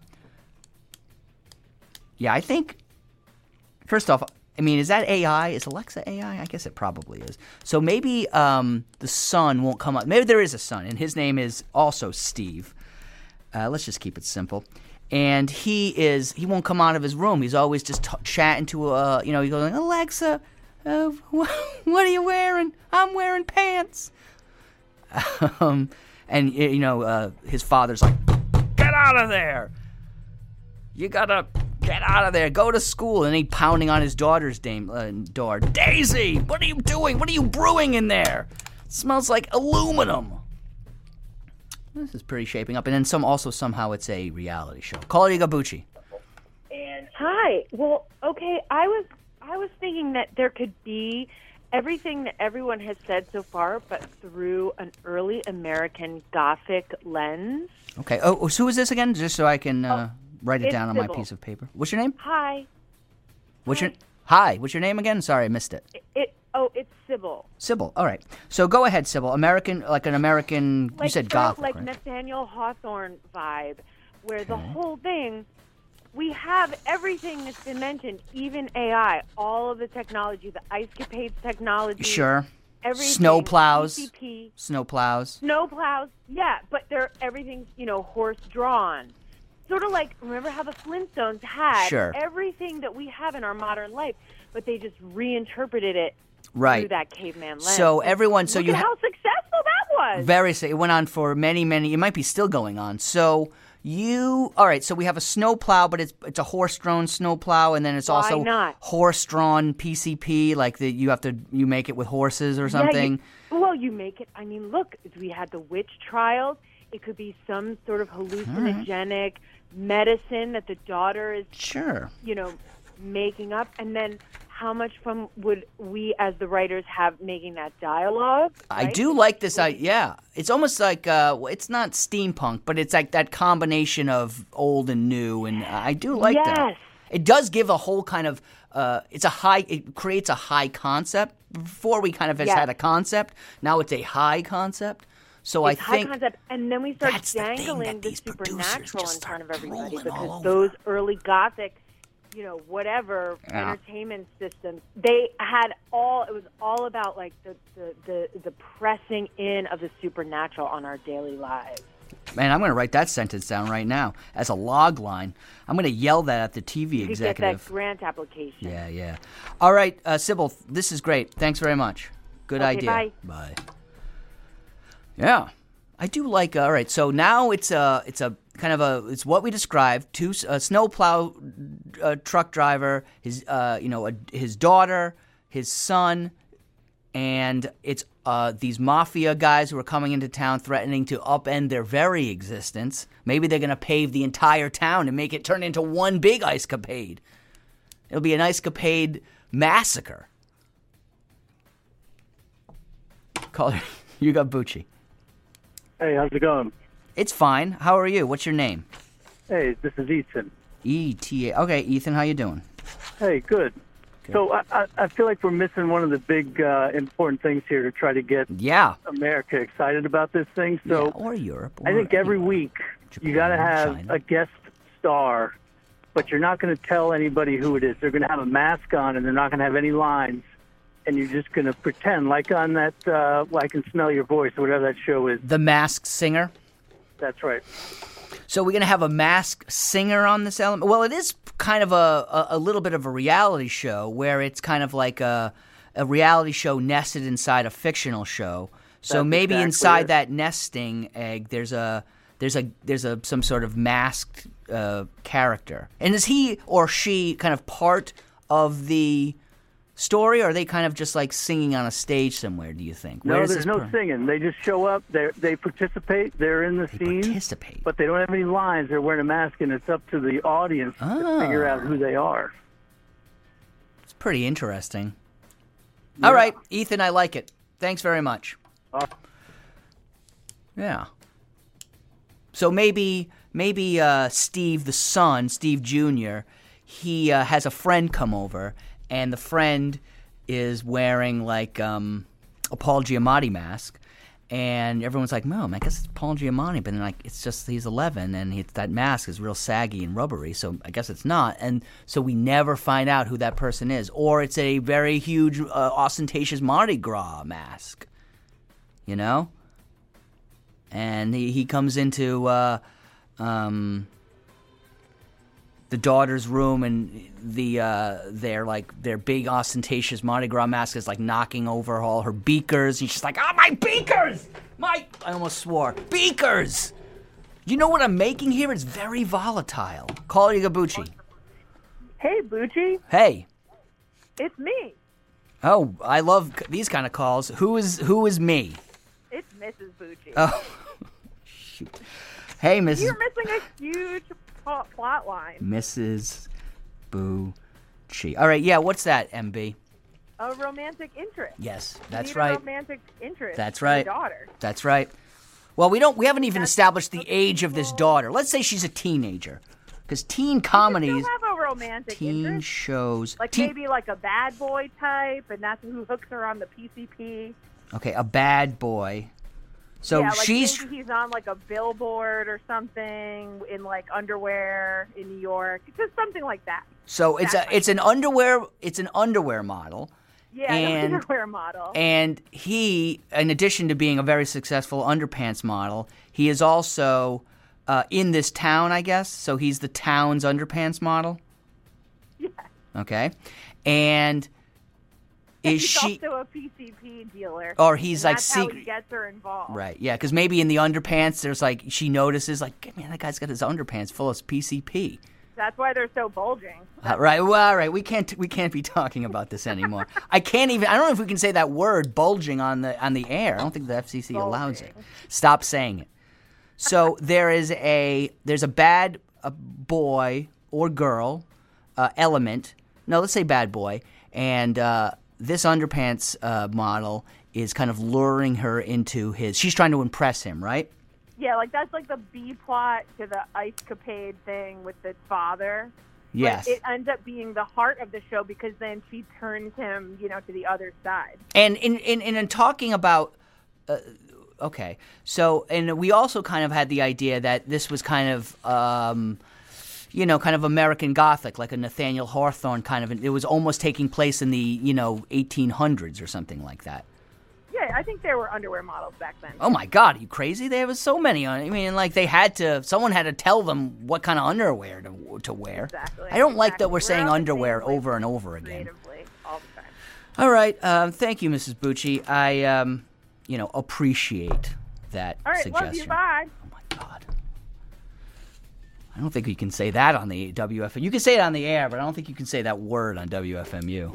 Yeah, I think. First off, I mean, is that A I? Is Alexa A I? I guess it probably is. So maybe um, the son won't come up. Maybe there is a son, and his name is also Steve. Uh, let's just keep it simple. And he is, he won't come out of his room. He's always just t- chatting to, uh, you know, he goes, Alexa, uh, wh- what are you wearing? I'm wearing pants. um, and, you know, uh, his father's like, get out of there. You gotta get out of there. Go to school. And he pounding on his daughter's dame, uh, door. Daisy, what are you doing? What are you brewing in there? It smells like aluminum. This is pretty shaping up. And then some also somehow it's a reality show. Caller, you go, Bucci. Hi. Well, okay, I was I was thinking that there could be everything that everyone has said so far, but through an early American Gothic lens. Okay. Oh, so who is this again? Just so I can uh, write it it's down on my Sybil. piece of paper. What's your name? Hi. What's your Hi. What's your name again? Sorry, I missed it. It oh, it's Sybil. Sybil. All right. So go ahead, Sybil. American, like an American. Like you said sort Gothic, of like right? Nathaniel Hawthorne vibe, where the Okay. whole thing, we have everything that's been mentioned, even A I, all of the technology, the ice capades technology. Sure. Everything. Snow plows. P C P, Snow plows. Snow plows, yeah, but they're everything's, you know, horse drawn. Sort of like, remember how the Flintstones had Sure. everything that we have in our modern life, but they just reinterpreted it Right. through that caveman lens. So everyone, so Look you at ha- how successful that was. Very. It went on for many, many. It might be still going on. So you, all right. So we have a snowplow, but it's it's a horse-drawn snowplow, and then it's Why also not? horse-drawn P C P, like the you have to you make it with horses or Yeah, something. you, well, you make it. I mean, look, we had the witch trials. It could be some sort of hallucinogenic medicine that the daughter is, Sure. you know, making up, and then how much fun would we as the writers have making that dialogue? I right? do like this. I yeah, it's almost like uh, it's not steampunk, but it's like that combination of old and new, and I do like that. Yes. It does give a whole kind of. Uh, it's a high. It creates a high concept. Before we kind of just Yes. had a concept. Now it's a high concept. So It's I high think concept, and then we start that's the thing dangling that the these supernatural in front of everybody all because over. those early gothic, you know, whatever Yeah. entertainment systems, they had all. It was all about like the the, the the pressing in of the supernatural on our daily lives. Man, I'm going to write that sentence down right now as a log line. I'm going to yell that at the T V You could executive. get that grant application. Yeah, yeah. All right, uh, Sybil, this is great. Thanks very much. Good Okay, idea. bye. Bye. Yeah, I do like. Uh, all right, so now it's a it's a kind of a it's what we described: two a snowplow uh, truck driver, his uh, you know a, his daughter, his son, and it's uh, these mafia guys who are coming into town threatening to upend their very existence. Maybe they're going to pave the entire town and make it turn into one big ice capade. It'll be an ice capade massacre. Call you got Bucci. Hey, how's it going? It's fine. How are you? What's your name? Hey, this is Ethan. E T A. Okay, Ethan, how you doing? Hey, good. So I, I, I feel like we're missing one of the big uh, important things here to try to get Yeah. America excited about this thing. So Yeah, or Europe. I or think every anywhere. week you got to have China. a guest star, but you're not going to tell anybody who it is. They're going to have a mask on, and they're not going to have any lines, and you're just going to pretend, like on that uh, I Can Smell Your Voice, or whatever that show is. The Masked Singer. That's right. So we're going to have a masked singer on this element? Well, it is kind of a, a, a little bit of a reality show where it's kind of like a, a reality show nested inside a fictional show. So That's maybe exactly inside it. that nesting egg, there's a there's a there's a some sort of masked uh, character. And is he or she kind of part of the story, or are they kind of just like singing on a stage somewhere? Do you think? No, Where does there's this no per- singing. They just show up. They they participate. They're in the scene. Participate. But they don't have any lines. They're wearing a mask, and it's up to the audience to figure out who they are. It's pretty interesting. All right, Ethan, I like it. Thanks very much. Yeah. So maybe maybe uh, Steve, the son, Steve Junior, he uh, has a friend come over, and the friend is wearing like um, a Paul Giamatti mask, and everyone's like, "No, I guess it's Paul Giamatti," but then like it's just he's eleven, and he, that mask is real saggy and rubbery, so I guess it's not, and so we never find out who that person is, or it's a very huge, uh, ostentatious Mardi Gras mask, you know. And he, he comes into uh, um, the daughter's room, and the uh, their like their big ostentatious Mardi Gras mask is like knocking over all her beakers. And she's like, "Ah, oh, my beakers! My I almost swore beakers! You know what I'm making here? It's very volatile." Call it Gabucci. Hey, Bucci, Hey. it's me. Oh, I love these kind of calls. Who is who is me? It's Missus Bucci. Oh, shoot. Hey, Missus You're missing a huge plot, plot line. Missus Bucci. All right, yeah, what's that, M B? A romantic interest. Yes, You that's need right. A romantic interest. That's in your right. daughter. That's right. Well, we don't. We haven't even established the age of this daughter. Let's say she's a teenager, because teen comedies, You have a romantic teen interest. shows, Like teen, maybe like a bad boy type, and that's who hooks her on the P C P. okay, a bad boy. So yeah, like she's maybe he's on like a billboard or something in like underwear in New York, just something like that. so it's a it's an underwear it's an underwear model. Yeah, and, an underwear model. And he, in addition to being a very successful underpants model, he is also uh, in this town, I guess. So he's the town's underpants model. Yeah. Okay. And Is he's she? also a P C P dealer. Or he's, and like, that's how secret- he gets her involved. Right, yeah, because maybe in the underpants, there's like, she notices, like, man, that guy's got his underpants full of P C P. That's why they're so bulging. Uh, right, well, all right, we can't we can't be talking about this anymore. I can't even, I don't know if we can say that word, bulging, on the on the air. I don't think the F C C allows it. Stop saying it. So there is a, there's a bad a boy or girl uh, element, no, let's say bad boy, and uh, this underpants uh, model is kind of luring her into his, she's trying to impress him, right? Yeah, like that's like the B plot to the ice capade thing with the father. Yes. But it ends up being the heart of the show because then she turns him, you know, to the other side. And in in, in, in talking about, uh, okay, so, and we also kind of had the idea that this was kind of, um, you know, kind of American Gothic, like a Nathaniel Hawthorne kind of, it was almost taking place in the, you know, eighteen hundreds or something like that. Yeah, I think there were underwear models back then. Oh my God, are you crazy? There was so many on. I mean, like they had to. Someone had to tell them what kind of underwear to to wear. Exactly. I don't like exactly. that we're, We're saying on the underwear same over and over again. Creatively, all the time. All right, um, thank you, Missus Bucci. I, um, you know, appreciate that All right, suggestion. love you. Bye. I don't think you can say that on the W F M. You can say it on the air, but I don't think you can say that word on W F M U.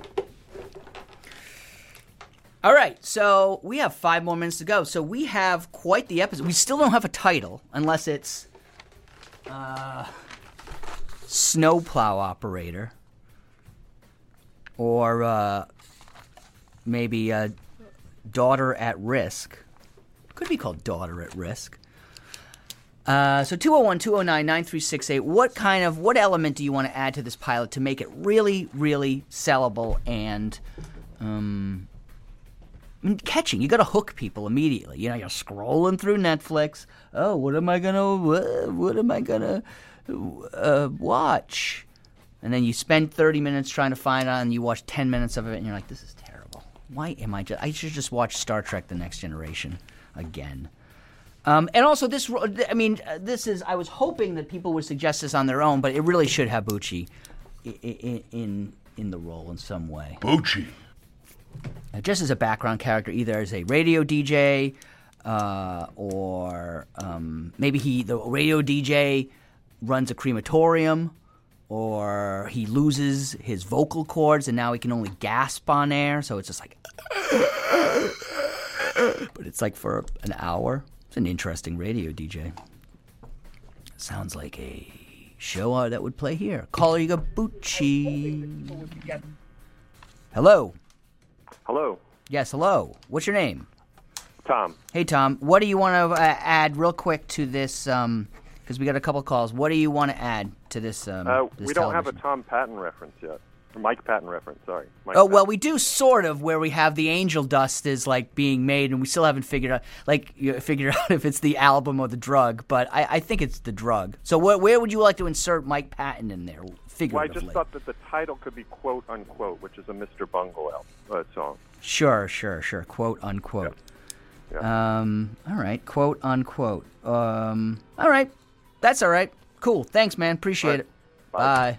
All right, so we have five more minutes to go. So we have quite the episode. We still don't have a title, unless it's uh, Snowplow Operator or uh, maybe uh, Daughter at Risk. Could be called Daughter at Risk. Uh, so two oh one, two oh nine, nine three six eight, what kind of, what element do you want to add to this pilot to make it really, really sellable and um, I mean, catching? You got to hook people immediately. You know, you're scrolling through Netflix. Oh, what am I going to, what, what am I going to uh, watch? And then you spend thirty minutes trying to find it and you watch ten minutes of it and you're like, this is terrible. Why am I just, I should just watch Star Trek The Next Generation again. Um, and also, this, I mean, this is, I was hoping that people would suggest this on their own, but it really should have Bucci in, in, in the role in some way. Bucci. Now, just as a background character, either as a radio D J, uh, or um, maybe he, the radio D J runs a crematorium, or he loses his vocal cords and now he can only gasp on air, so it's just like, but it's like for an hour. It's an interesting radio D J. Sounds like a show that would play here. Colleague Bucci. Hello. Hello. Yes, hello. What's your name? Tom. Hey, Tom. What do you want to uh, add real quick to this? Um, because we got a couple calls. What do you want to add to this? Um, Uh, this we don't television? have a Tom Patton reference yet. Or Mike Patton reference, sorry. Mike Oh, Patton. well, we do sort of, where we have the angel dust is, like, being made, and we still haven't figured out, like, you figured out if it's the album or the drug, but I, I think it's the drug. So where, where would you like to insert Mike Patton in there, Well, I figuratively? just thought that the title could be quote unquote, which is a Mister Bungle album, uh, song. Sure, sure, sure. Quote, unquote. Yeah. Um, all right. Quote, unquote. Um, all right. That's all right. Cool. Thanks, man. Appreciate All right. it. Bye.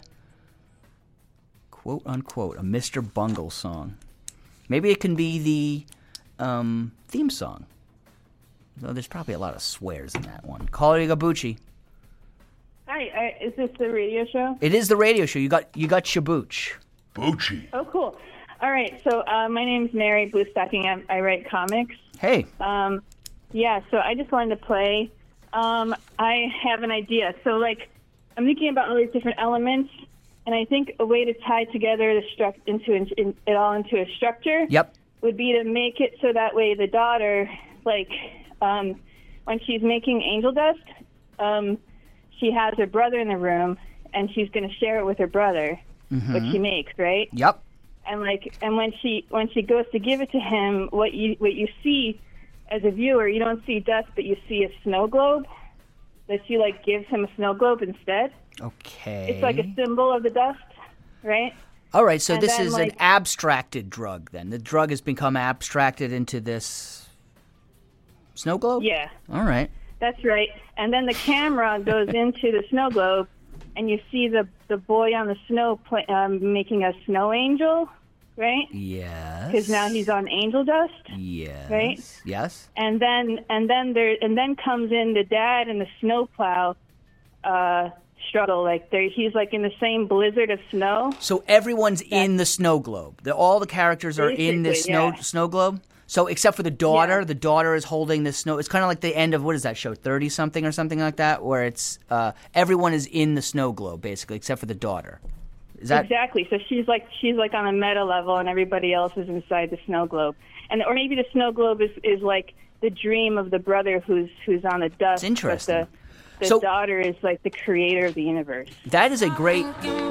Quote, unquote. A Mister Bungle song. Maybe it can be the um, theme song. Though there's probably a lot of swears in that one. Colleague Bucci. Hi, I, is this the radio show? It is the radio show. You got you got Shabuch. Bucci. Oh, cool. All right, so uh, my name's Mary Bluestocking. I, I write comics. Hey. Um, yeah, so I just wanted to play. Um, I have an idea. So, like, I'm thinking about all these different elements, and I think a way to tie together the struct into in, it all into a structure. Yep. Would be to make it so that way the daughter, like, um, when she's making angel dust, um, she has her brother in the room, and she's going to share it with her brother, Mhm. what she makes, right? Yep. And like, and when she when she goes to give it to him, what you what you see as a viewer, you don't see dust, but you see a snow globe. That she like gives him a snow globe instead. Okay. It's like a symbol of the dust, right? All right, so And this then, is like- an abstracted drug then. The drug has become abstracted into this snow globe? Yeah. All right. That's right. And then the camera goes into the snow globe, and you see the the boy on the snow play, um, making a snow angel, right? Yes. Because now he's on angel dust, Yes. right? Yes. And then and then there and then comes in the dad and the snowplow uh, struggle. Like there, he's like in the same blizzard of snow. So everyone's in the snow globe. The, all the characters are in this Basically, snow yeah. snow globe. So except for the daughter, the daughter is holding the snow. It's kind of like the end of what is that show, thirty something or something like that, where it's uh, everyone is in the snow globe basically, except for the daughter. Is that Exactly. So she's like she's like on a meta level, and everybody else is inside the snow globe. And or maybe the snow globe is, is like the dream of the brother who's who's on the dust. It's interesting. But the the So- daughter is like the creator of the universe. That is a great.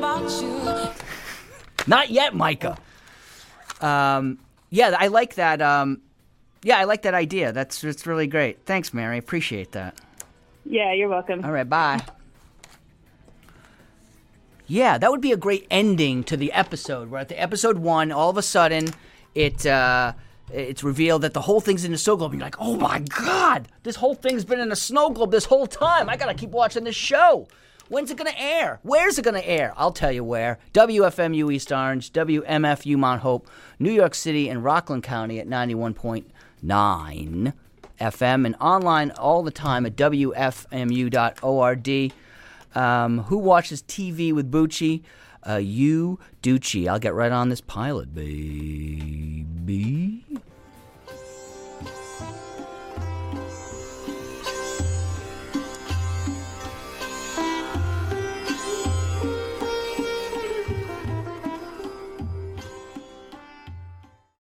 Not yet, Micah. Um, yeah, I like that. Um, yeah, I like that idea. That's that's really great. Thanks, Mary. Appreciate that. Yeah, you're welcome. All right, bye. Yeah, that would be a great ending to the episode. Where at the episode one, all of a sudden, it uh, it's revealed that the whole thing's in the snow globe. And you're like, oh my god, this whole thing's been in a snow globe this whole time. I gotta keep watching this show. When's it gonna air? Where's it gonna air? I'll tell you where. W F M U East Orange, W M F U Mount Hope, New York City, and Rockland County at ninety-one point nine F M, and online all the time at W F M U dot org. Um, who watches T V with Bucci? Uh, you, Ducci. I'll get right on this pilot, baby.